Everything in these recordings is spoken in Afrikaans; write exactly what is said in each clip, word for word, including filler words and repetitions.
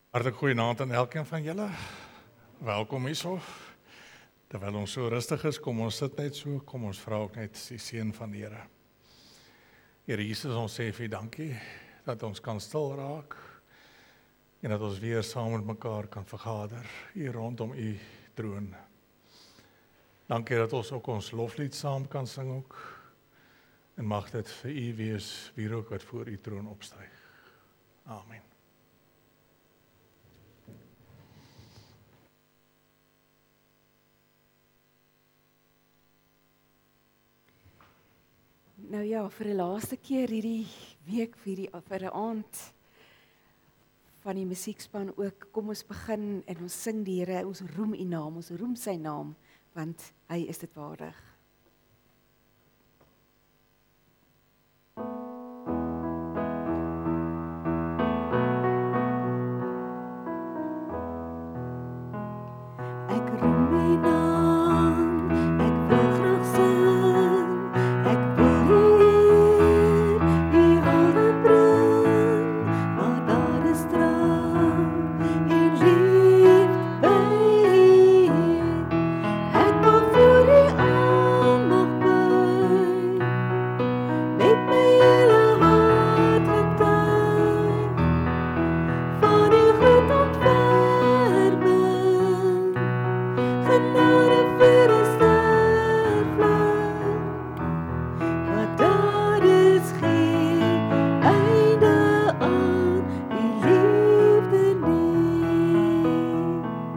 Hartlik goeienaand aan elkeen van julle. Welkom hierso. Terwyl ons so rustig is, kom ons sit net so, kom ons vra ook net die seën van die Here. Here Jesus, ons sê vir U dankie dat ons kan stil raak en dat ons weer saam met mekaar kan vergader hier rondom U troon. Dankie dat ons ook ons loflied saam kan sing ook. En mag dit vir U wees wie ook wat voor U troon opstyg. Amen. Nou ja, vir die laaste keer hierdie week, vir die vir 'n aand van die musiekspan ook, kom ons begin en ons sing die Here, ons roem U naam, ons roem sy naam, want hy is dit waardig. Ek roem U naam, ek wil graag sing, ek wil hier U hande bring, maar daar is trouw en lief by U. Ek wil voor U aandag buig, met my hele hart getuig van U groot ontferming. Genade vir 'n sterfling, maar daar is geen einde aan U liefde nie.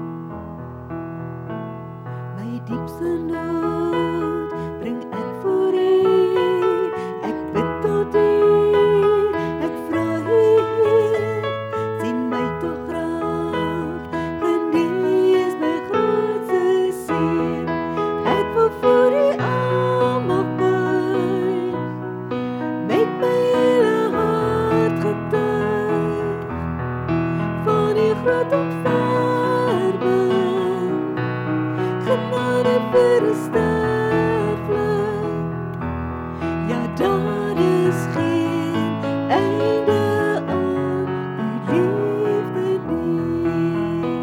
My diepste nood bring ek voor U, ek bid tot U, ek vra U, sien my tog raak, genees my grootste seer. Ek wil voor U aandag buig, met my hele hart getuig van U groot ontferming. Genade vir 'n sterfling, ja daar is geen einde aan U liefde nie.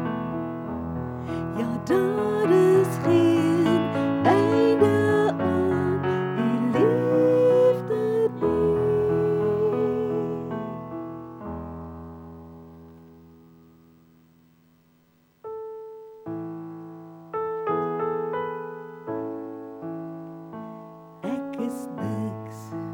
Ja daar is geen einde aan U liefde nie. Ek is niks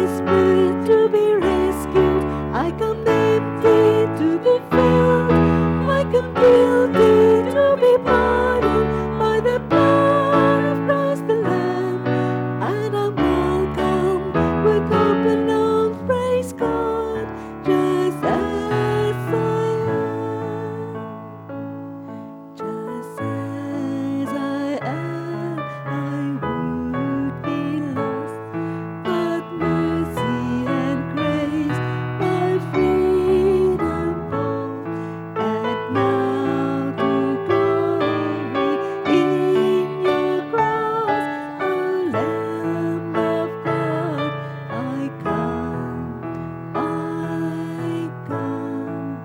desperate to be rescued. I come empty to be filled. I come guilty to be pardoned by the blood of Christ the Lamb. And I'm welcome with open arms, praise God, just as I am. Just as I am, I would be lost, but mercy and grace my freedom bought. And now to glory in your cross, O Lamb of God, I come, I come.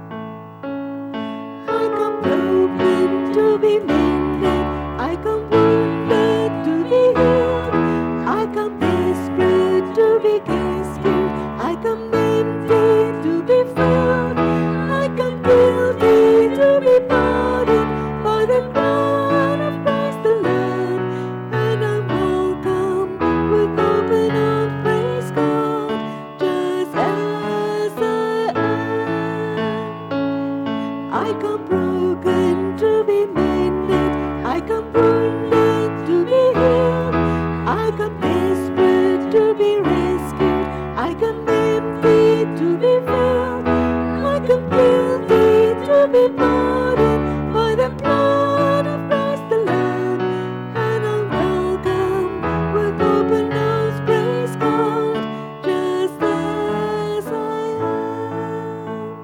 I come broken to be mended. I come wounded to be healed. I come desperate to be rescued. I come empty to be filled. I come guilty to be pardoned by the blood of Christ the Lamb. And I'm welcome with open arms, praise God, just as I am. I come broken to be mended. I come wounded to be healed. I come desperate to be rescued. I come empty to be filled. I come guilty to be pardoned by the blood of Christ the Lamb. And I'm welcome with open arms, praise God, just as I am.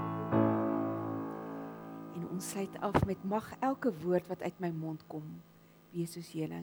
En ons sluit af met mag elke woord wat uit my mond kom, wees soos heuning.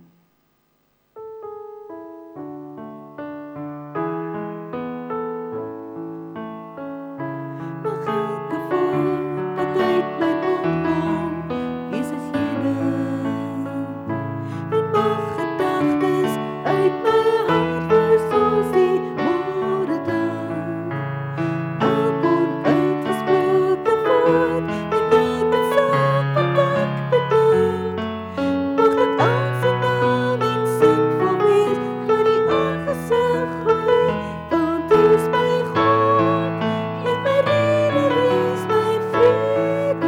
Mag elke woord wat uit my mond kom, wees as heuning. En mag gedagtes uit my hart wees soos die morgendag. Elk onuitgesproke woord en elke saak wat ek bedink, mag dit aangenaam en sinvol wees vir die aangesig groei. Want U is my God en my redder is my vrede.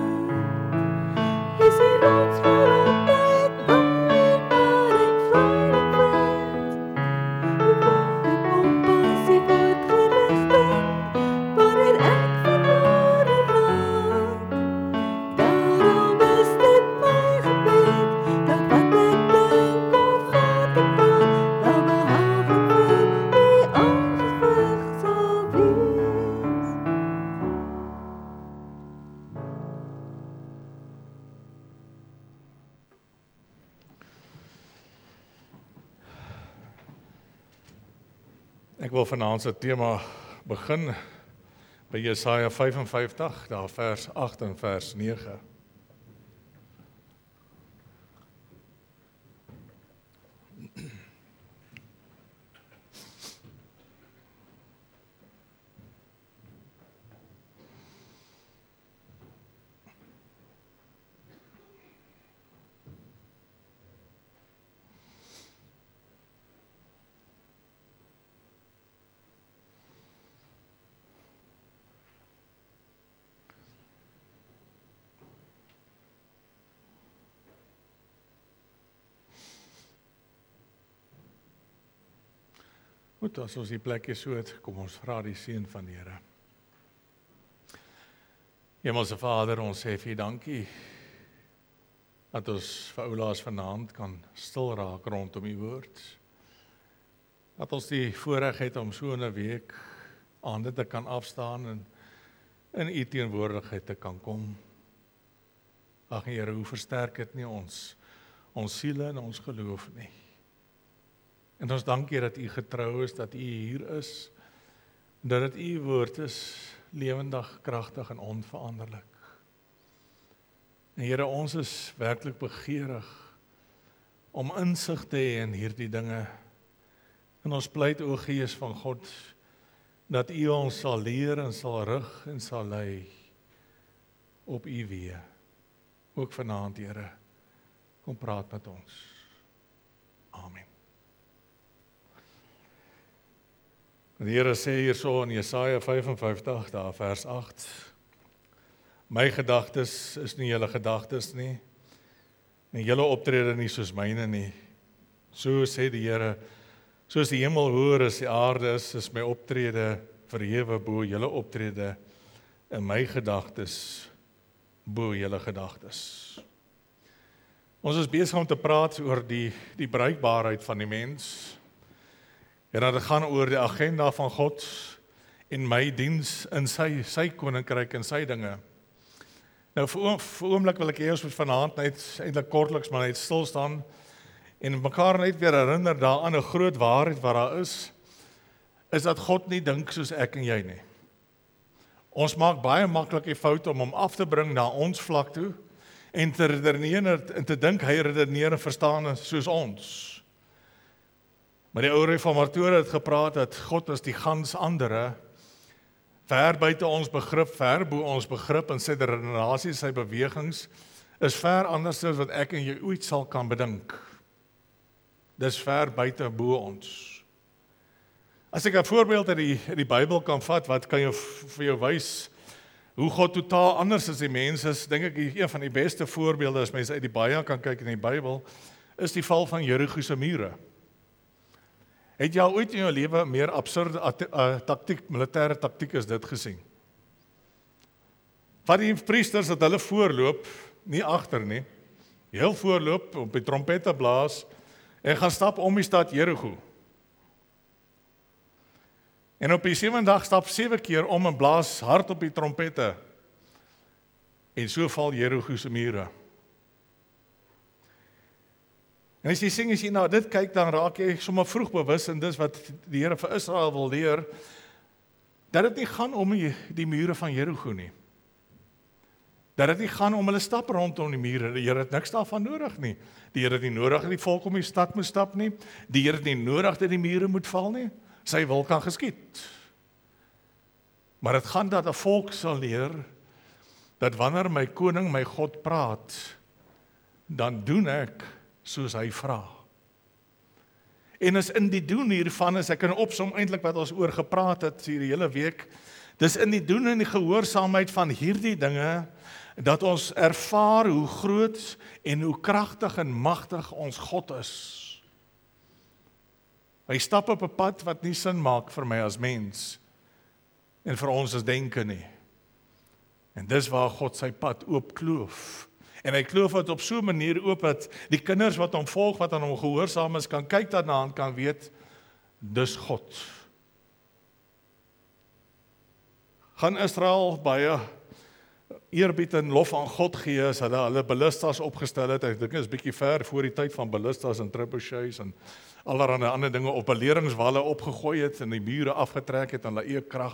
Is die rots waarop ek wandel en waar ek veilig vind. U wacht en compassie word gerig ben, wanneer ek verlore raak. Daarom is dit my gebed, dat wat ek dink of wat ek praat, wel behaaglik vir U aangerig sal wees. Ek wil vanaand se tema begin by Jesaja vyf en vyftig, daar vers agt en vers nege. Goed, as ons die plekkie so het, kom ons vra die seën van die Here. Hemelse Vader, ons sê vir U dankie dat ons vir oulaas vanaand kan stil raak rondom U woord. Dat ons die voorreg het om so 'n week aan dit te kan afstaan en in U teenwoordigheid te kan kom. Ag Here, hoe versterk dit nie ons, ons siele en ons geloof nie. En ons dank U dat U getrou is, dat U hier is, dat dit U woord is, lewendig, kragtig en onveranderlik. En Here, ons is werklik begeerig om insig te hê in hierdie dinge. En ons pleit, o Gees van God, dat U ons sal leer en sal rig en sal lei op U weë. Ook vanaand, Here, kom praat met ons. Amen. Die Here sê hier so in Jesaja vyf en vyftig, daar vers agt, my gedagtes is nie julle gedagtes nie, en julle optrede nie soos myne nie. So sê die Here, soos die hemel hoër as die aarde is, is my optrede verhewe bo julle optrede, en my gedagtes bo julle gedagtes. Ons is besig om te praat oor die, die bruikbaarheid van die mens, en dat het gaan oor die agenda van God en my diens in sy, sy koninkryk en sy dinge. Nou vir, oom, vir oomblik wil ek eers vanaand net eintlik kortliks maar net stil staan en mekaar net weer herinner daaraan 'n groot waarheid wat daar is, is dat God nie dink soos ek en jy nie. Ons maak baie maklik die fout om hom af te bring na ons vlak toe en te redeneer en te dink hy redeneer en verstaan soos ons. Maar die ou reformatore het gepraat dat God is die gans andere, ver buite ons begrip, ver bo ons begrip en sy redenasie, sy bewegings, is ver anders as wat ek en jy ooit sal kan bedink. Dis ver buite bo ons. As ek 'n voorbeeld uit die, uit die Bybel kan vat, wat kan jy vir jou wys, hoe God totaal anders as die mens is, dink ek een van die beste voorbeelde, as mense uit die baie kan kyk in die Bybel, is die val van Jerigo se mure. Het jy al ooit in jou lewe meer absurde uh, taktiek, militêre taktiek as dit gesien? Van die priesters dat hulle voorloop, nie agter nie, heel voorloop, op die trompette blaas, en gaan stap om die stad Jerigo. En op die sewende dag stap sewe keer om en blaas hard op die trompette, en so val Jerigo se mure. En as jy sien, as jy nou dit kyk, dan raak jy sommer vroeg bewus, en dis wat die Here vir Israel wil leer, dat dit nie gaan om die, die mure van Jerigo nie. Dat dit nie gaan om hulle stap rondom die mure, die Here het niks daarvan nodig nie. Die Here het nie nodig dat die volk om die stad moet stap nie, die Here het nie nodig dat die mure moet val nie, sy wil kan geskied. Maar dit gaan dat 'n volk sal leer, dat wanneer my koning, my God praat, dan doen ek soos hy vra. En is in die doen hiervan, as ek kan opsom eintlik wat ons oor gepraat het hierdie hele week, dis in die doen en die gehoorsaamheid van hierdie dinge, dat ons ervaar hoe groot en hoe kragtig en magtig ons God is. Hy stap op 'n pad wat nie sin maak vir my as mens, en vir ons as denke nie. En dis waar God sy pad oopkloof. En hy kloof het op so 'n manier oop dat die kinders wat hom volg, wat aan hom gehoorsaam is, kan kyk daarna en kan weet, dis God. Gaan Israel baie eerbied en lof aan God gee as hulle hulle ballistas opgestel het. Ek dink dit is bietjie ver voor die tyd van ballistas en trebuchets en allerlei ander dinge op beleringswalle opgegooi het en die mure afgetrek het aan hulle eie krag.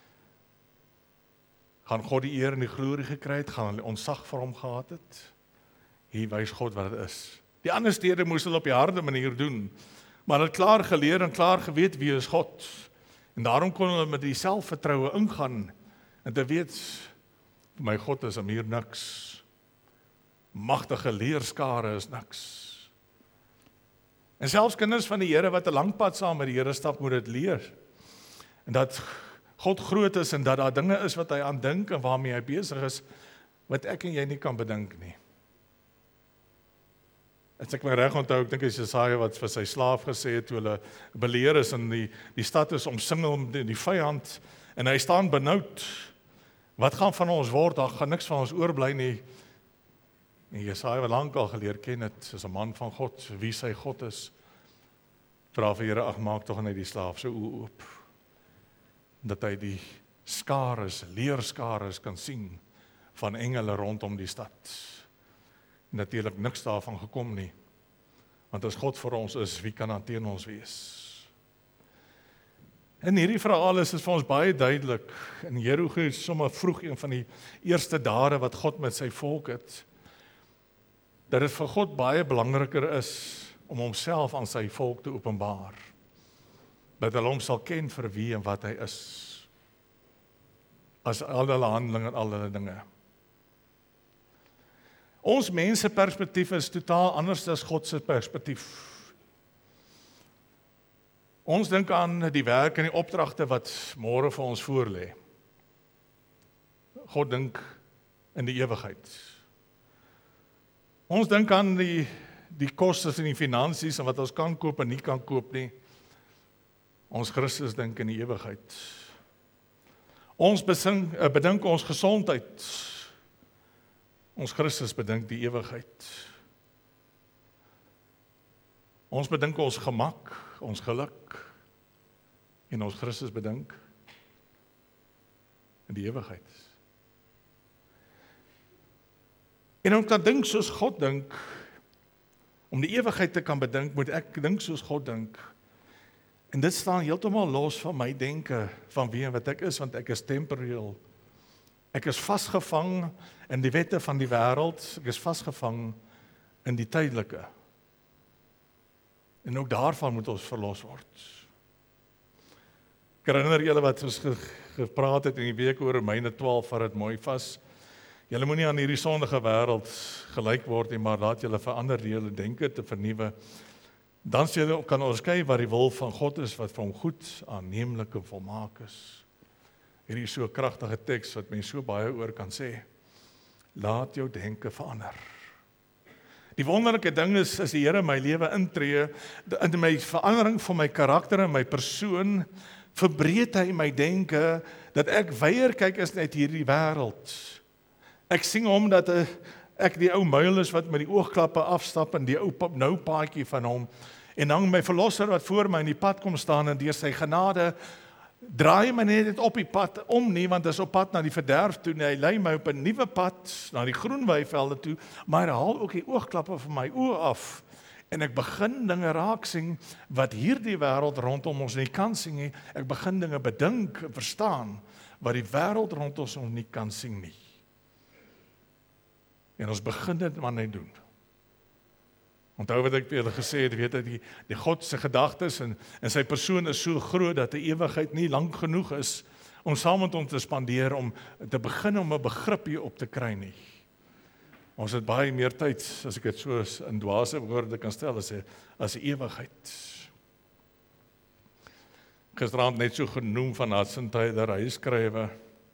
Gaan God die eer en die glorie gekry het, gaan hulle ontzag vir hom gehad het. Hier wys God wat dit is. Die ander stede moes hulle op die harde manier doen, maar hulle het klaar geleer en klaar geweet wie is God. En daarom kon hulle met die selfvertroue ingaan en te weet, my God is om hier niks. Magtige leerskare is niks. En selfs kinders van die Here wat 'n lang pad saam met die Here stap, moet dit leer. En dat God groot is en dat daar dinge is wat hy aan dink en waarmee hy besig is, wat ek en jy nie kan bedink nie. As ek my reg onthou, ek dink is Jesaja wat vir sy slaaf gesê het, toe hulle beleer is en die, die stad is omsingel om die, die vyand, en hy staan benoud. Wat gaan van ons word? Daar gaan niks van ons oorbly nie. En Jesaja wat lank al geleer ken het, is 'n man van God, wie sy God is. Vra vir Here, ag maak tog net die slaaf se oë oop, dat hy die skares, leerskares kan sien van engele rondom die stad. Natuurlik niks daarvan gekom nie. Want as God vir ons is, wie kan dan teen ons wees? In hierdie verhaal is dit vir ons baie duidelik. In Jerigo is sommer vroeg een van die eerste dade wat God met sy volk het, dat dit vir God baie belangriker is om homself aan sy volk te openbaar. Dat hulle hom sal ken vir wie en wat hy is. As al hulle handelinge en al hulle dinge. Ons mense perspektief is totaal anders as God se perspektief. Ons dink aan die werk en die opdragte wat môre vir ons voorlê. God dink in die ewigheid. Ons dink aan die die kostes en die finansies en wat ons kan koop en nie kan koop nie. Ons Christus dink in die ewigheid. Ons besing, bedink ons gesondheid. Ons Christus bedink die ewigheid. Ons bedink ons gemak, ons geluk. En ons Christus bedink in die ewigheid. En om kan dink soos God dink, om die ewigheid te kan bedink, moet ek dink soos God dink. En dit staan heeltemal los van my denke, van wie en wat ek is, want ek is temporeel. Ek is vasgevang in die wette van die wêreld, ek is vasgevang in die tydelike. En ook daarvan moet ons verlos word. Ek herinner julle wat ons ge gepraat het in die week oor Romeine twaalf, vat dit mooi vas. Julle moenie aan hierdie sondige wêreld gelyk word nie, maar laat julle verander deur julle denke te vernuwe. Dan sê julle kan onderskei wat die wil van God is, wat vir hom goed, aanneemlik en volmaak is. Hierdie is so 'n kragtige teks wat mense so baie oor kan sê. Laat jou denke verander. Die wonderlike ding is, as die Here in my lewe intree, in my verandering van my karakter en my persoon, verbreed hy my denke, dat ek weier kyk is net hierdie wêreld. Ek sing hom dat ek die ou muil is wat met die oogklappe afstap en die ou nou paadjie van hom, en dan my verlosser wat voor my in die pad kom staan en deur sy genade draai my net op die pad om nie, want dit is op pad na die verderf toe, en hy lei my op 'n nuwe pad na die groen weivelde toe, maar hy haal ook die oogklappe van my oë af. En ek begin dinge raak sien wat hierdie wêreld rondom ons nie kan sien nie. Ek begin dinge bedink en verstaan wat die wêreld rondom ons nie kan sien nie. En ons begin dit maar net doen. Onthou wat ek vir julle gesê het, weet dat die, die God se gedagtes en, en sy persoon is so groot dat die ewigheid nie lank genoeg is om saam met hom te spandeer, om te begin om 'n begrip hier op te kry nie. Ons het baie meer tyd, as ek dit so in dwaase woorde kan stel, as 'n as 'n ewigheid. Gisterand net so genoem van Hudson Taylor, hy skrywe: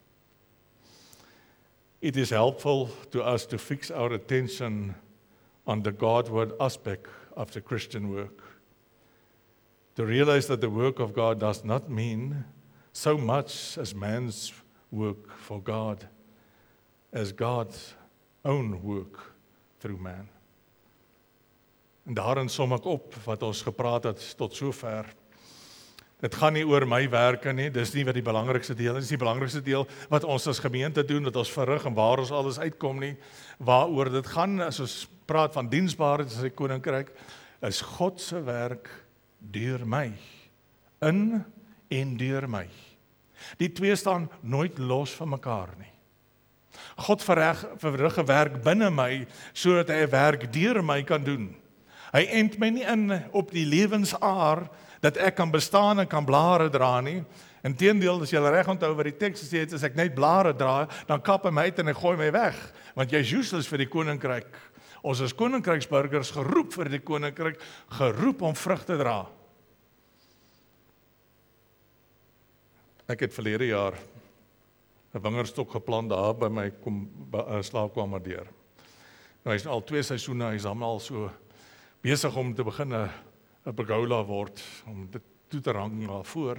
It is helpful to us to fix our attention on the Godward aspect of the Christian work. To realize that the work of God does not mean so much as man's work for God, as God's own work through man. En daarin som ek op wat ons gepraat het tot sover. Dit gaan nie oor my werke nie, dis nie wat die belangrikste deel is, die belangrikste deel wat ons as gemeente doen, wat ons verrig en waar ons alles uitkom nie. Waaroor dit gaan, as ons praat van diensbaarheid in sy koninkryk, is God se werk deur my, in en deur my. Die twee staan nooit los van mekaar nie. God verrig, verrig 'n werk binne my, sodat hy 'n werk deur my kan doen. Hy ent my nie in op die lewensaar, dat ek kan bestaan en kan blare dra nie. Inteendeel, as jy reg onthou wat die teks sê het, as ek net blare dra, dan kap hy my uit en hy gooi my weg, want jy is useless vir die koninkryk. Ons is koninkryksburgers, geroep vir die koninkryk, geroep om vrug te dra. Ek het verlede jaar 'n wingerdstok geplant daar by my kom, uh, slaapkamer deur. Nou, hy is al twee seisoene, hy is al so besig om te begin 'n 'n pergola word, om dit toe te hang daar voor.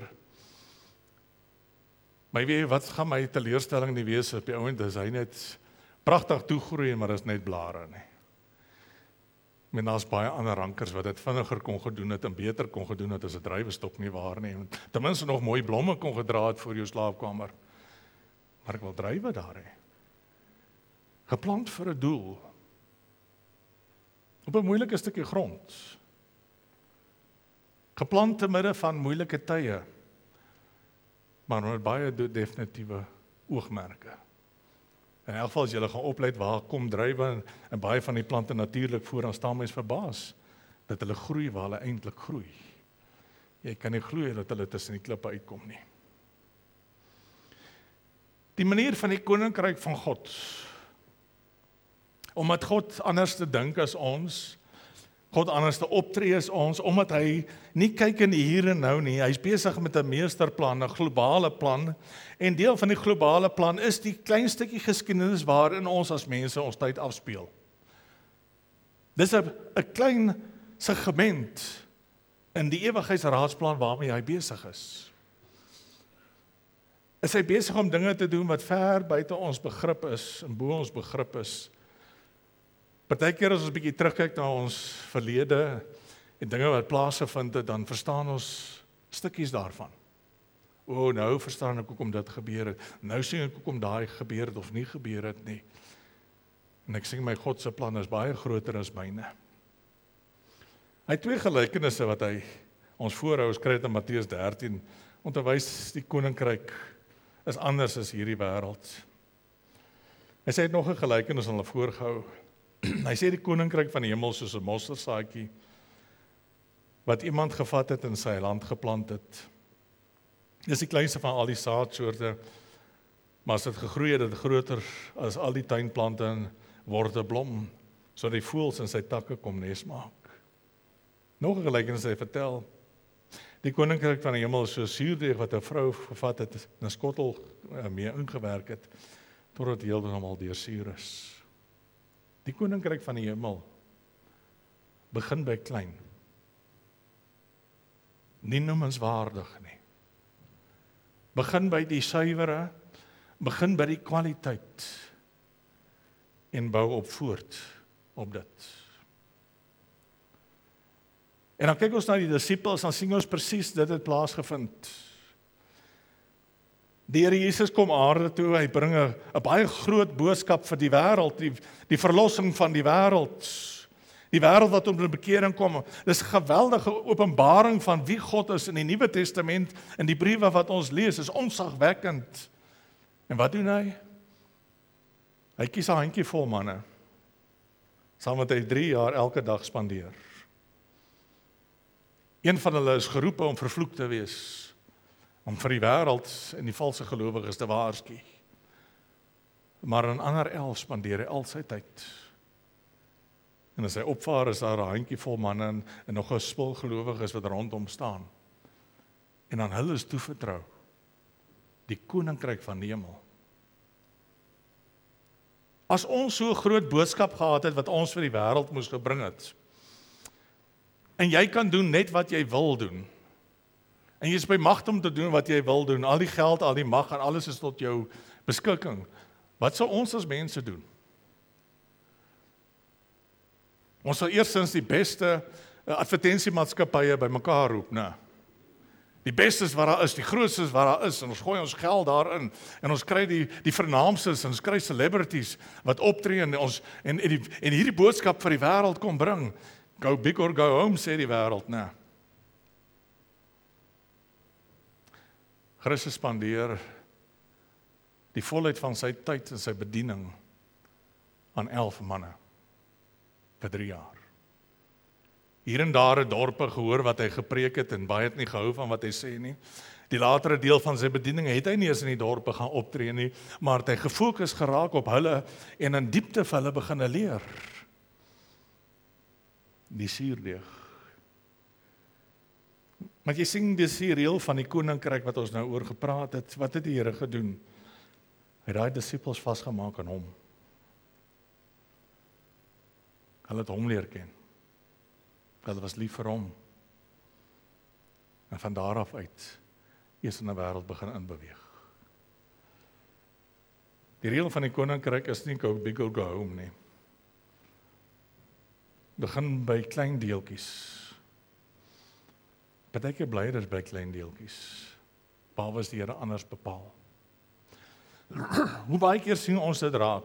Maar weet jy, wat gaan my teleurstelling nie wees op die ouend, is hy net pragtig toegroei, maar is net blare nie. Men daar's baie ander rankers wat dit vinniger kon gedoen het en beter kon gedoen het as 'n druiwestok, nie waar nie. Ten minste nog mooi blomme kon gedra het voor jou slaapkamer. Maar ek wil druiwe daar hê. Geplant vir 'n doel. Op 'n moeilike stukkie grond. Geplant te midde van moeilike tye, maar met baie definitiewe oogmerke. In elk geval as jy gaan oplet waar kom druiwe en, en baie van die plante natuurlik voor, dan staan mens verbaas dat hulle groei waar hulle eintlik groei. Jy kan nie glo dat hulle tussen die klippe uitkom nie. Die manier van die koninkryk van God, omdat God anders te dink as ons, God anders te optree as ons, omdat hy nie kyk in die hier en nou nie. Hy's besig met 'n meesterplan, 'n globale plan. En deel van die globale plan is die klein stukkie geskiedenis waarin ons as mense ons tyd afspeel. Dis 'n 'n klein segment in die ewigheidsraadsplan waarmee hy besig is. Is hy besig om dinge te doen wat ver buite ons begrip is en bo ons begrip is. Partykeer as ons 'n bietjie terugkyk na ons verlede en dinge wat plaasgevind het, dan verstaan ons stukkies daarvan. O, nou verstaan ek hoekom dit gebeur het. Nou sien ek hoekom daai gebeur het of nie gebeur het nie. En ek sê my God se plan is baie groter as myne. Hy het twee gelykenisse wat hy ons voorhou, ons kry dit in Matteus dertien, om te wys die koninkryk is anders as hierdie wêreld. Hy sê hy het nog 'n gelykenis aan hulle voorgehou. Hy sê die koninkryk van die hemel soos 'n mosterdsaadjie wat iemand gevat het en sy land geplant het. Dis die kleinste van al die saadsoorte, maar as dit gegroei het, dit groter as al die tuinplante en word 'n blom, so die voëls in sy takke kom nes maak. Nog 'n gelykenis hy vertel. Die koninkryk van die hemel is so suurdeeg wat 'n vrou gevat het en 'n skottel mee ingewerk het totdat dit heeltemal deursuur is. Die koninkryk van die hemel begin by klein. Nie noemenswaardig nie. Begin by die suiwere, begin by die kwaliteit en bou op voort op dit. En dan kyk ons na die disippels, dan sien ons presies dit het plaasgevind. Die Here Jesus kom aarde toe, hy bring 'n 'n baie groot boodskap vir die wêreld, die, die verlossing van die wêreld. Die wêreld wat om 'n bekering kom. Dis 'n geweldige openbaring van wie God is in die Nuwe Testament en die briewe wat ons lees is onsagwekkend. En wat doen hy? Hy kies 'n handjievol manne, saam met hy drie jaar elke dag spandeer. Een van hulle is geroepe om vervloek te wees, om vir die wêreld en die valse gelowiges te waarsku. Maar 'n ander elf spandeer hy al sy tyd. En as hy opvaar is daar 'n handjievol manne en, en nog 'n spul gelowiges wat rondom staan. En aan hulle is toevertrou die koninkryk van die hemel. As ons so 'n groot boodskap gehad het wat ons vir die wêreld moes gebring het, en jy kan doen net wat jy wil doen, en jy is by magte om te doen wat jy wil doen, al die geld, al die mag en alles is tot jou beskikking, wat sal ons as mense doen? Ons sal eerstens die beste advertensiemaatskappye by mekaar roep, né? Die bestes wat daar is, die grootstes wat daar is, en ons gooi ons geld daarin, en ons kry die, die vernaamstes, en ons kry celebrities wat optree, en, ons, en, en, die, en hierdie boodskap vir die wêreld kom bring. Go big or go home, sê die wêreld, né? Christus spandeer die volheid van sy tyd en sy bediening aan elf manne vir drie jaar. Hier en daar 'n dorpe gehoor wat hy gepreek het en baie het nie gehou van wat hy sê nie. Die latere deel van sy bediening het hy nie eens in die dorpe gaan optree nie, maar het hy gefokus geraak op hulle en in diepte vir hulle begine leer. Die suurdeeg. Maar jy sien dis die reël van die koninkryk wat ons nou oor gepraat het. Wat het die Here gedoen? Hy het daai disippels vasgemaak aan hom. Hulle het hom leer ken. Hulle was lief vir hom. En van daar af uit is in 'n wêreld begin inbeweeg. Die reël van die koninkryk is nie go big or go home nie. Begin by klein deeltjies. Partykeer bly dit by klein deeltjies. Behalwe as die Here anders bepaal. Hoe baie keer sien ons dit raak?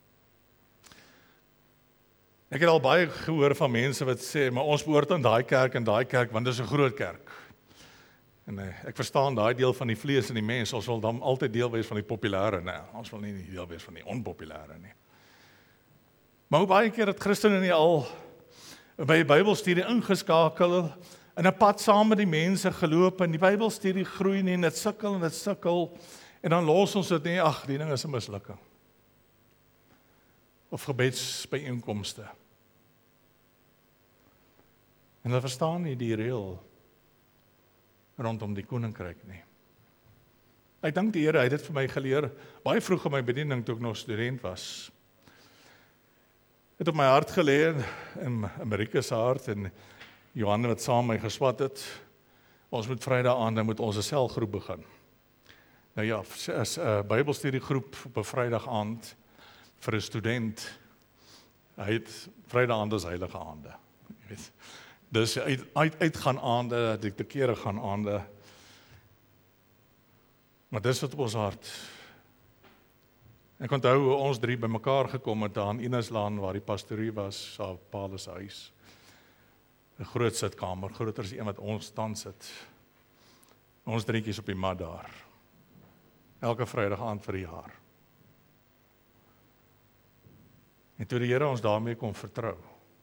Ek het al baie gehoor van mense wat sê, maar ons behoort aan daai kerk en daai kerk, want dit is 'n groot kerk. En eh, ek verstaan daai deel van die vlees en die mens, ons wil dan altyd deel wees van die populêre, nee, ons wil nie deel wees van die onpopulêre nie. Maar hoe baie keer het Christene nie al by die Bybelstudie ingeskakel, in 'n pad saam met die mense geloop, en die Bybelstudie groei nie, en dit sukkel en dit sukkel, en dan los ons dit nie, ag, die ding is 'n mislukking. Of gebedsbyeenkomste. En hulle verstaan nie die reël rondom die koninkryk nie. Ek dank die Here, hy het dit vir my geleer, baie vroeg in my bediening toe ek nog student was. Het op my hart gelê, in Amerika se hart, en Johanne wat saam met my geswat het, ons moet Vrydag aand, moet ons 'n selgroep begin. Nou ja, as 'n Bybelstudiegroep op 'n Vrydag aand vir 'n student, hy het Vrydag aand as heilige aande. Jy weet. Dus uit, uit, uitgaan aande, die te kere gaan aande. Maar dis wat op ons hart. Ek onthou hoe ons drie bymekaar gekom het daar in Eneslaan waar die pastorie was, daar op Paulus se huis. 'n Groot sitkamer, groter as een wat ons tans sit. Ons drietjies op die mat daar. Elke Vrydag aand vir 'n jaar. En toe die Here ons daarmee kon vertrou.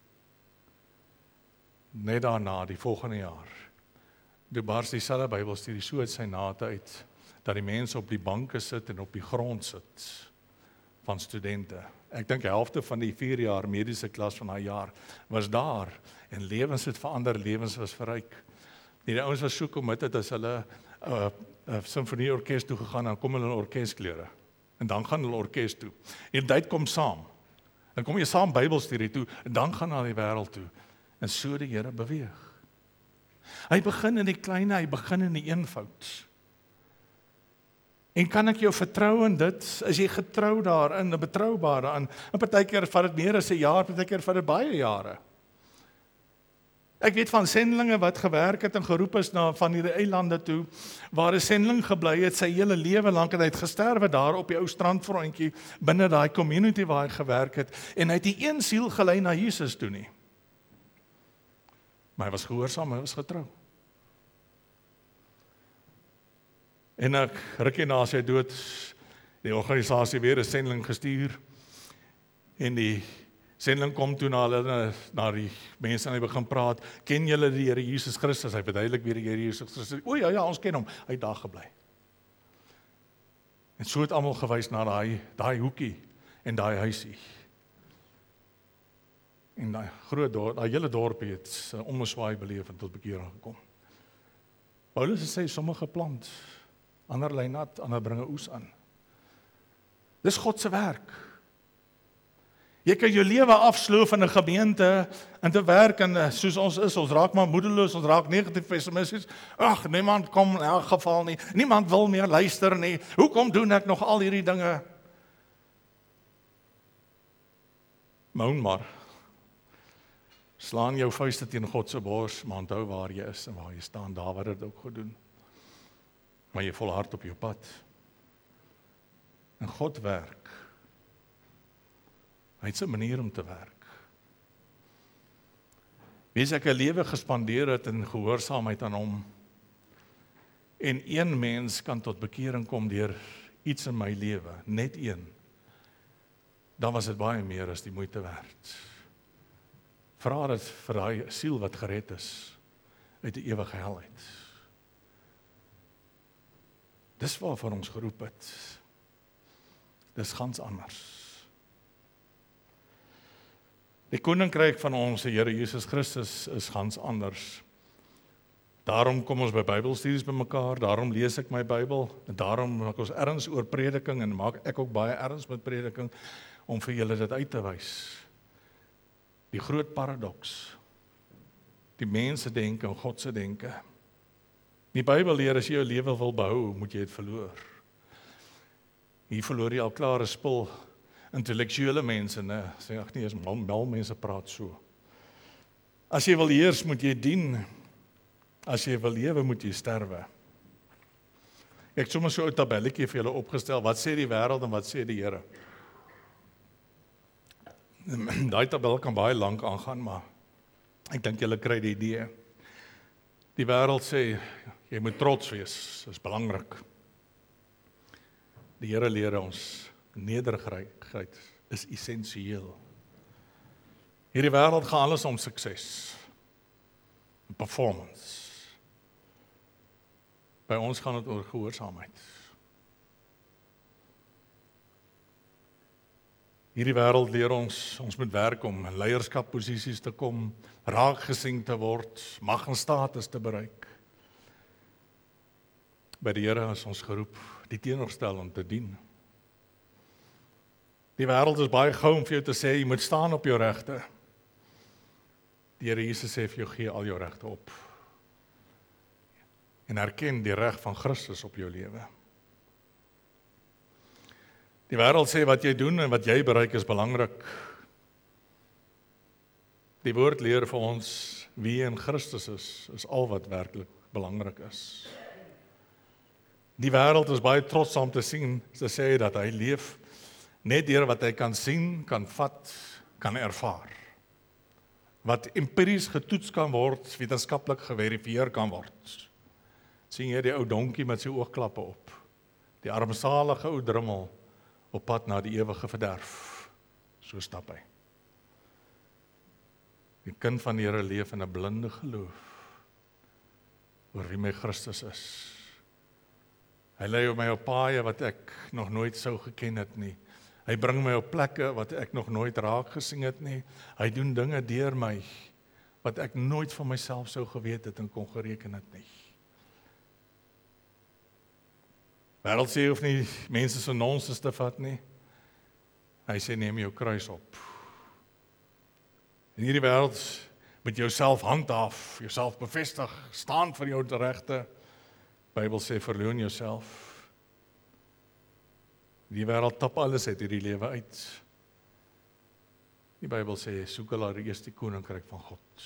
Net daarna, die volgende jaar, toe bars dieselfde Bybelstudie so uit sy nate uit, dat die mense op die banke sit en op die grond sit, van studente. Ek dink die helfte van die vier jaar mediese klas van daai jaar, was daar, en lewens het verander, lewens was verryk. Die ouens was so committed as hulle 'n uh, uh, simfonieorkes toe gegaan, dan kom hulle in orkesklere, en dan gaan hulle orkes toe. En dit kom saam, dan kom jy saam Bybelstudie toe, en dan gaan na die wêreld toe, en so die Here beweeg. Hy begin in die kleine, hy begin in die eenvoud. En kan ek jou vertrou in dit, is jy getrou daarin, en betroubaar daarin, en partykeer vat dit meer as 'n jaar, partykeer vat dit baie jare. Ek weet van sendlinge wat gewerk het en geroep is na van hierdie eilande toe, waar 'n sendling gebly het sy hele lewe lank, en hy het gesterwe daar op die ou strandfrontjie, binne daai community waar hy gewerk het, en hy het nie een siel gelei na Jesus toe nie. Maar hy was gehoorsaam, hy was getrou. En ek rukkie na sy dood, die organisasie weer 'n sending gestuur, en die sending kom toe na hulle, na die mense en hy begin praat, ken julle die Here Jesus Christus? Hy verduidelik weer die Here Jesus Christus. O ja, ja, ons ken hom, hy het daar gebly. En so het almal gewys na daai daai hoekie en daai huisie. En daai groot dorp, daai hele dorpie het 'n omswaai beleef en tot bekering gekom. Paulus sê sommige plant, ander lê nat, ander bring 'n oes aan. Dis God se werk. Jy kan jou lewe afsloof in 'n gemeente en te werk en soos ons is, ons raak maar moedeloos, ons raak negatief pessimisties. Ag, niemand kom in elk geval nie. Niemand wil meer luister nie. Hoekom doen ek nog al hierdie dinge? Moan maar. Slaan jou vuiste teen God se bors, maar onthou waar jy is en waar jy staan, daar wat dit ook gedoen. Maar jy volhard op jou pad. En God werk. Hy het sy manier om te werk. Wees ek 'n lewe gespandeer het in gehoorsaamheid aan hom, en een mens kan tot bekering kom deur iets in my lewe, net een, dan was dit baie meer as die moeite werd. Vra dit vir daai siel wat gered is uit die ewige hel uit. Dis waarvoor ons geroep het. Dis gans anders. Die koninkryk van ons Here Jesus Christus is gans anders. Daarom kom ons by Bybelstudies bymekaar, daarom lees ek my Bybel, en daarom maak ons erns oor prediking, en maak ek ook baie erns met prediking, om vir julle dit uit te wys. Die groot paradoks, die mense denke en God se denke. Die Bybel leer, as jy jou lewe wil behou, moet jy dit verloor. Hier verloor jy al klare spul. Intellektuele mense, ne, sê ag nee, as mal, mal mense praat so. As jy wil heers, moet jy dien. As jy wil lewe, moet jy sterwe. Ek het sommer so 'n tabelletjie vir julle opgestel, wat sê die wêreld en wat sê die Here? Daai tabel kan baie lank aangaan, maar ek dink julle kry die idee. Die wêreld sê, jy moet trots wees, dis belangrik. Die Here leer ons, nederigheid is essensieel. Hierdie wêreld gaan alles om sukses, performance. By ons gaan dit oor gehoorsaamheid. Hierdie wêreld leer ons, ons moet werk om in leierskapposisies te kom, raak gesien te word, mag en status te bereik. By die Here is ons geroep, die teenoorstelling te dien. Die wêreld is baie gou om vir jou te sê, jy moet staan op jou regte. Die Here Jesus sê vir jou, gee al jou regte op. En erken die reg van Christus op jou lewe. Die wêreld sê wat jy doen en wat jy bereik is belangrik. Die woord leer vir ons wie in Christus is, is al wat werklik belangrik is. Die wêreld is baie trots om te sien, te sê dat hy leef net deur wat hy kan sien, kan vat, kan ervaar. Wat empiries getoets kan word, wetenskaplik geverifieer kan word. Sien jy die ou donkie met sy oogklappe op, die armsalige ou drummel op pad na die ewige verderf. So stap hy. Die kind van die Here leef in 'n blinde geloof oor wie my Christus is. Hy lei my op paaie wat ek nog nooit sou geken het nie. Hy bring my op plekke wat ek nog nooit raak gesien het nie. Hy doen dinge deur my wat ek nooit van myself sou geweet het en kon gereken het nie. Wêreld sê hoef nie mense so nonsens te vat nie. Hy sê neem jou kruis op. In hierdie wêreld met jouself handhaaf, jouself bevestig, staan vir jou regte. Bybel sê verloon jouself. Die wêreld tap alles uit hierdie lewe uit. Die Bybel sê soek hulle eers die koninkryk van God.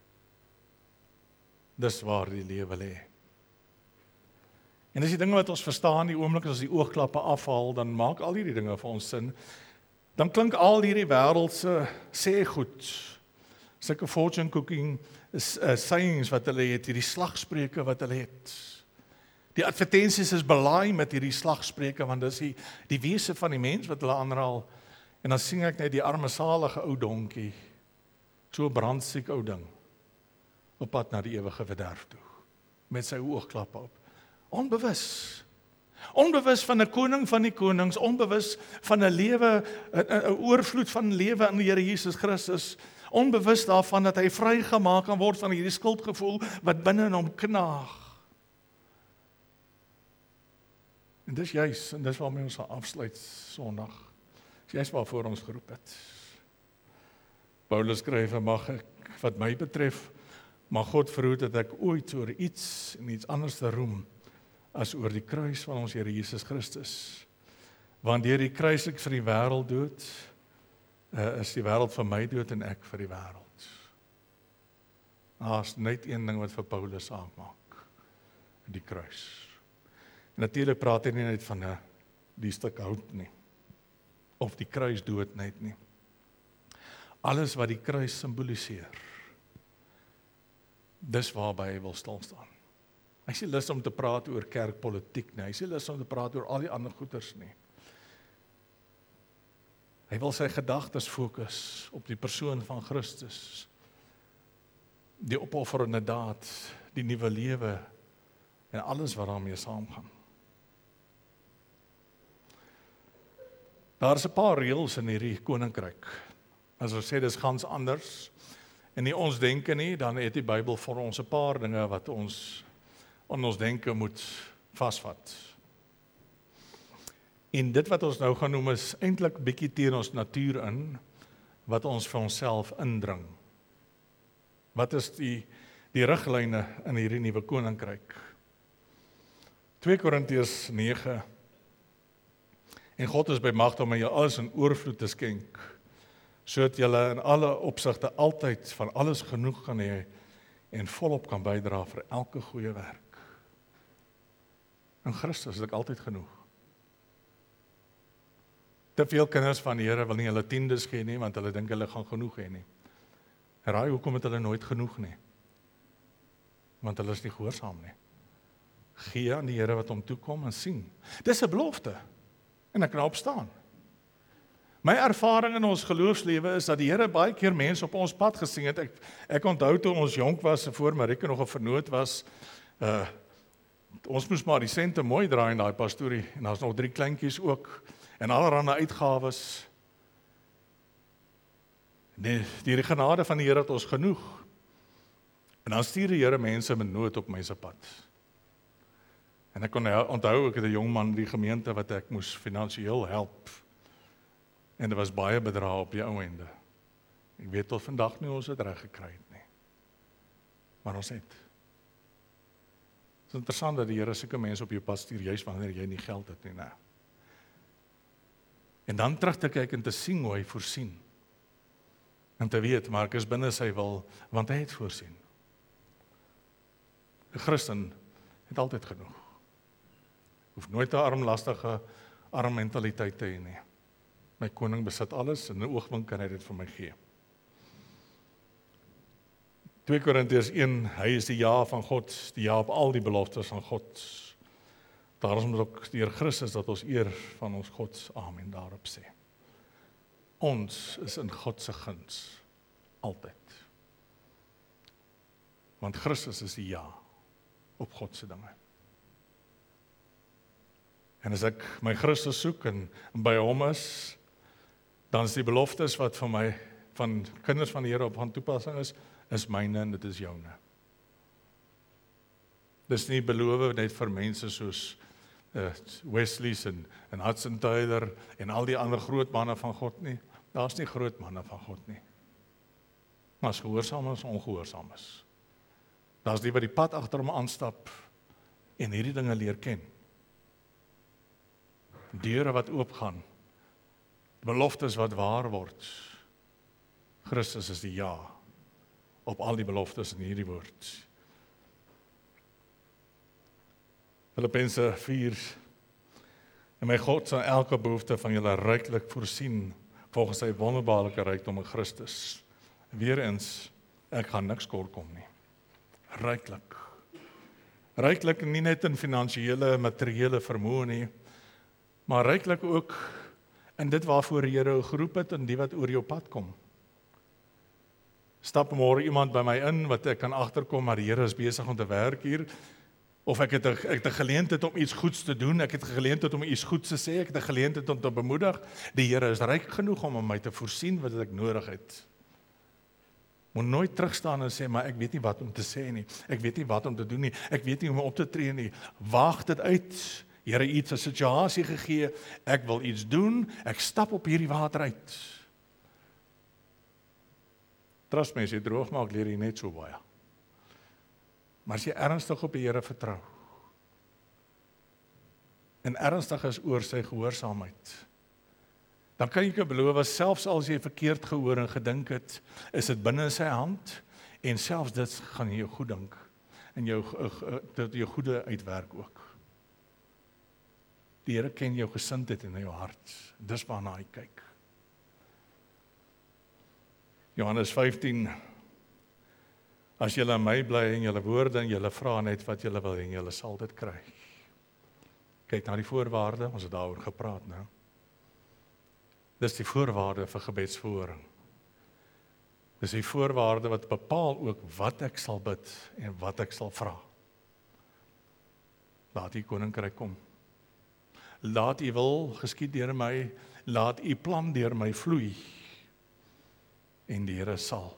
Dis waar die lewe lê. En as die dinge wat ons verstaan, die oomblik as die oogklappe afhaal, dan maak al hierdie dinge vir ons sin. Dan klink al hierdie wêreldse sê goed. Sulke fortune cooking uh, sayings wat hulle het, hierdie slagspreuke wat hulle het. Die advertensies is belaai met hierdie slagspreuke, want dis die, die wese van die mens wat hulle aanraal. En dan sien ek net die arme salige ou donkie, so brandsiek ou ding, op pad na die ewige verderf toe, met sy oogklappe op. Onbewus. Onbewus van 'n koning van die konings, onbewus van 'n lewe, 'n oorvloed van lewe in die Here Jesus Christus, onbewus daarvan dat hy vrygemaak kan word van hierdie skuldgevoel wat binne in hom knaag. En dis juis, en dis waarmee ons afsluit Sondag. Dis juis waarvoor ons geroep het. Paulus skryf, mag ek, wat my betref, mag God verhoed dat ek ooit oor iets en iets anders te roem as oor die kruis van ons Here Jesus Christus. Want deur die kruis ek vir die wêreld dood, uh, is die wêreld vir my dood en ek vir die wêreld. Daar's net een ding wat vir Paulus saak maak, die kruis. En natuurlik praat hy nie net van 'n die stuk hout nie, of die kruis dood net nie. Alles wat die kruis simboliseer, dis waarby hy wil stil staan. Hy sê lus om te praat oor kerkpolitiek nie, hy sê lus om te praat oor al die ander goeters nie. Hy wil sy gedagtes fokus op die persoon van Christus, die opofferende daad, die nuwe lewe en alles wat daarmee saamgaan. Daar is 'n paar reëls in hierdie koninkryk. As ons sê dis gans anders en nie ons denke nie, dan het die Bybel vir ons 'n paar dinge wat ons aan ons denke moet vasvat. En dit wat ons nou gaan noem is eintlik bietjie teen ons natuur in, wat ons vir onsself indring. Wat is die die riglyne in hierdie nuwe koninkryk? twee Korintiërs nege. En God is by magte om aan jou alles in oorvloed te skenk, sodat jy in alle opsigte altyd van alles genoeg kan hê en volop kan bydra vir elke goeie werk. In Christus is ek altyd genoeg. Te veel kinders van die Here wil nie hulle tiendes gee nie, want hulle dink hulle gaan genoeg hê nie. Raai hoekom het hulle nooit genoeg nie? Want hulle is nie gehoorsaam nie. Gee aan die Here wat hom toekom en sien. Dis 'n belofte. En ek kan opstaan. My ervaring in ons geloofslewe is dat die Here baie keer mense op ons pad gesien het. Ek, ek onthou toe ons jonk was, voor Marike nog 'n vernoot was, uh, ons moes maar die sente mooi draai in daai pastorie, en daar's nog drie kleintjies ook, en allerhande uitgawes. Nee, die genade van die Here het ons genoeg. En dan stuur die Here mense met nood op my se pad. En ek kon onthou, ek het 'n jong man in die gemeente wat ek moes finansiëel help. En dit was baie bedrae op die ou ende. Ek weet tot vandag nie ons het reg gekry het nie. Maar ons het. Het is interessant dat die Here sulke mense op jou pad stuur, juist wanneer jy nie geld het nie, nee. En dan terug te kyk en te sien hoe hy voorsien. En te weet, maar ek is binne sy wil, want hy het voorsien. 'n Christen het altyd genoeg. Hoef nooit 'n armlastige, arm mentaliteit te hê nie. My koning besit alles, en in 'n oogwink kan hy dit vir my gee. twee Korintiërs een, hy is die ja van God, die ja op al die beloftes van God. Daarom is ook deur Christus dat ons eer van ons God, amen, daarop sê. Ons is in God se guns, altyd. Want Christus is die ja op God se dinge. En as ek my Christus soek en by hom is, dan is die beloftes wat van my, van kinders van die Here op van toepassing is, is myne en dit is joune. Dis nie beloof net vir mense soos uh, Wesley's en, en Hudson Taylor en al die ander groot manne van God nie. Daar's nie groot manne van God nie. Maar as gehoorsaam is, ongehoorsaam is. Daar's die wat die pad agter hom aanstap en hierdie dinge leer ken. Deure wat oopgaan, beloftes wat waar word. Christus is die ja op al die beloftes in hierdie woord. Filippense vier, en my God sal elke behoefte van julle ryklik voorsien, volgens sy wonderbaarlike rykdom in Christus. Weereens, ek gaan niks kort kom nie. Ryklik. Ryklik nie net in finansiële, materiële vermoë nie, maar ryklik ook in dit waarvoor die Here geroep het en die wat oor jou pad kom. Stap môre iemand by my in wat ek kan agterkom, maar die Here is besig om te werk hier, of ek het 'n ek het 'n geleentheid om iets goeds te doen, ek het 'n geleentheid om iets goeds te sê, ek het 'n geleentheid om te bemoedig. Die Here is ryk genoeg om aan my te voorsien wat ek nodig het. Moet nooit terugstaan en sê, maar ek weet nie wat om te sê nie, ek weet nie wat om te doen nie, ek weet nie hoe om op te tree nie. Waag dit uit. Here, iets 'n situasie gegee, ek wil iets doen, ek stap op hierdie water uit. Trust my, as jy droog maak, leer jy net so baie. Maar as jy ernstig op die Here vertrou, en ernstig is oor sy gehoorsaamheid, dan kan jy beloof, selfs as jy verkeerd gehoor en gedink het, is dit binne sy hand, en selfs dit gaan jy jou goed dink, en jou, dit jou goede uitwerk ook. Die Here ken jou gesindheid en jou hart, dis waarna hy kyk. Johannes vyftien, as julle aan my bly en julle woorde en julle vra net wat julle wil en julle sal dit kry. Kyk na die voorwaarde, ons het daaroor gepraat nou. Dis die voorwaarde vir gebedsverhoring. Dis die voorwaarde wat bepaal ook wat ek sal bid en wat ek sal vra. Laat die koninkryk kom. Laat u wil geskied deur my, laat u plan deur my vloei. En die Here sal.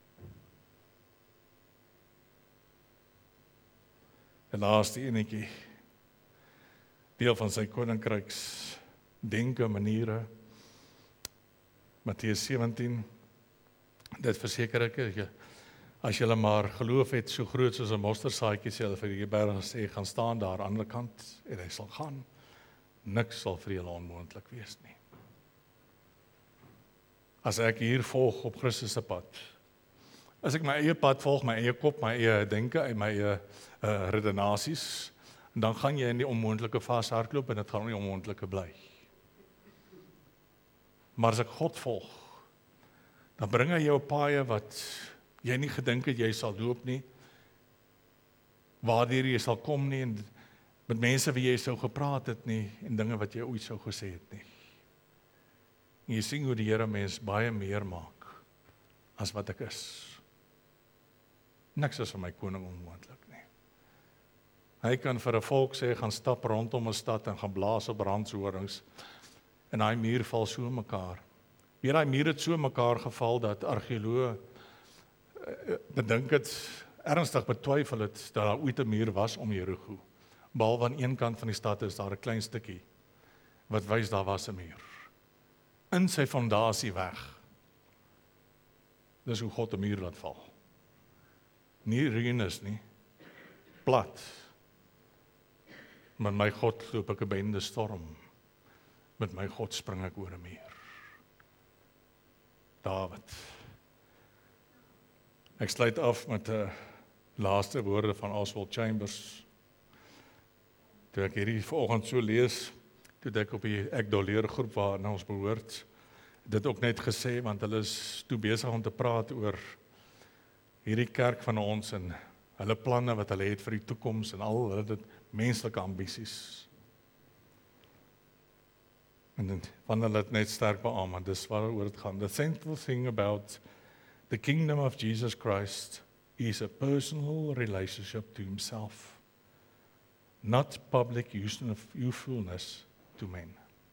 En laaste enetjie, deel van sy koninkryks denke maniere, Matteus sewentien, dit verseker ek, as julle maar geloof het, so groot soos 'n mosterdsaadjie, sê hulle vir die berg sê, gaan staan daar aan die ander kant, en hy sal gaan, niks sal vir julle onmoontlik wees nie. As ek hier volg op Christus se pad, as ek my eie pad volg, my eie kop, my eie denke, en my eie uh, redenasies, dan gaan jy in die onmoontlike vashardloop, en dit gaan nie onmoontlike bly. Maar as ek God volg, dan bring hy jou op paaie wat jy nie gedink het jy sal loop nie, waardeur jy sal kom nie, en met mense wie jy sou gepraat het nie, en dinge wat jy ooit sou gesê het nie. En jy sien hoe die Here mens baie meer maak, as wat ek is. Niks is vir my koning onmoontlik nie. Hy kan vir 'n volk sê, gaan stap rondom 'n stad, en gaan blaas op randshorings, en daai muur val so mekaar, Weer daai mure het so mekaar geval dat argeoloë uh, bedink het, ernstig betwyfel het dat daar ooit 'n muur was om Jerigo. Behalwe aan een kant van die stad is daar 'n klein stukkie wat wys daar was 'n muur. In sy fondasie weg. Dis hoe God 'n muur laat val. Nie ruïnes nie, plat. Met my God loop ek 'n bende storm. Met my God spring ek oor 'n muur. Dawid. Ek sluit af met 'n uh, laaste woorde van Oswald Chambers. Toe ek hierdie vanoggend so lees, toe ek op die Ek Doleer groep waarna ons behoort, dit ook net gesê, want hulle is toe besig om te praat oor hierdie kerk van ons en hulle planne wat hulle het vir die toekoms en al hulle dit menslike ambisies. En dan van hulle het net sterk beamoen, dis waaroor dit gaan. The central thing about the kingdom of Jesus Christ is a personal relationship to himself, not public usefulness to men.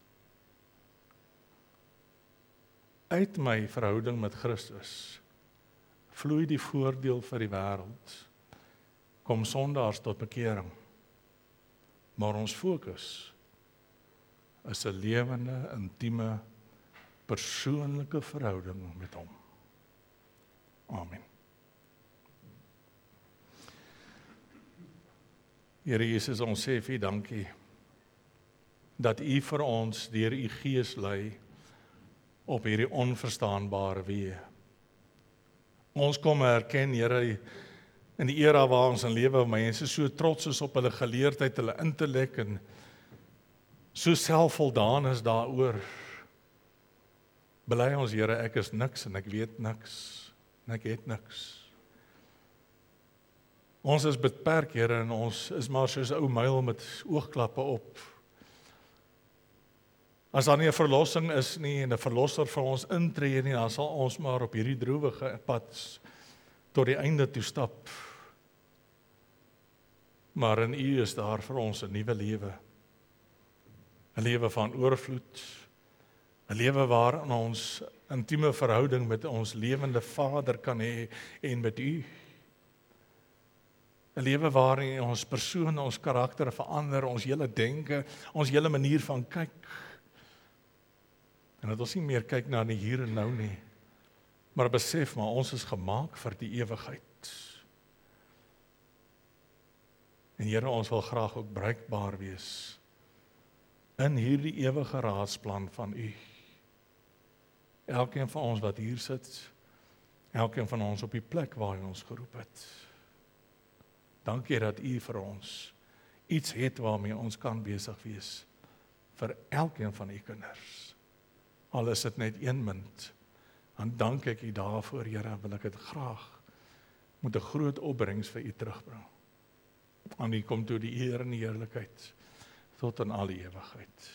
Uit my verhouding met Christus vloei die voordeel vir die wêreld. Kom sondaars tot bekering. Maar ons fokus is 'n lewende, intieme, persoonlike verhouding met hom. Amen. Here Jesus, ons sê vir U dankie dat U vir ons deur U Gees lei op hierdie onverstaanbare weë. Ons kom erken, Here, in die era waar ons in lewe, mense so trots is op hulle geleerdheid, hulle intellek en so selfvoldaan is daaroor. Bely ons, Here, ek is niks en ek weet niks en ek het niks. Ons is beperk, Here, en ons is maar soos 'n ou muil met oogklappe op. As daar nie 'n verlossing is nie en 'n verlosser vir ons intree nie, dan sal ons maar op hierdie droewige pad tot die einde toe stap. Maar in U is daar vir ons 'n nuwe lewe. 'n Lewe van oorvloed. 'n Lewe waarin ons intieme verhouding met ons lewende Vader kan hê en met U. 'n Lewe waarin ons persoon, ons karakter verander, ons hele denke, ons hele manier van kyk. En dat ons nie meer kyk na die hier en nou nie, maar besef maar ons is gemaak vir die ewigheid. En Here, ons wil graag ook bruikbaar wees in hierdie ewige raadsplan van U. Elkeen van ons wat hier sit, elkeen van ons op die plek waar U ons geroep het. Dankie dat U vir ons iets het waarmee ons kan besig wees vir elkeen van U kinders. Al is dit net een munt, dan dank ek U daarvoor, Here, wil ek dit graag met 'n groot opbrengs vir U terugbring. Aan U kom toe die eer en die heerlikheid tot in alle ewigheid.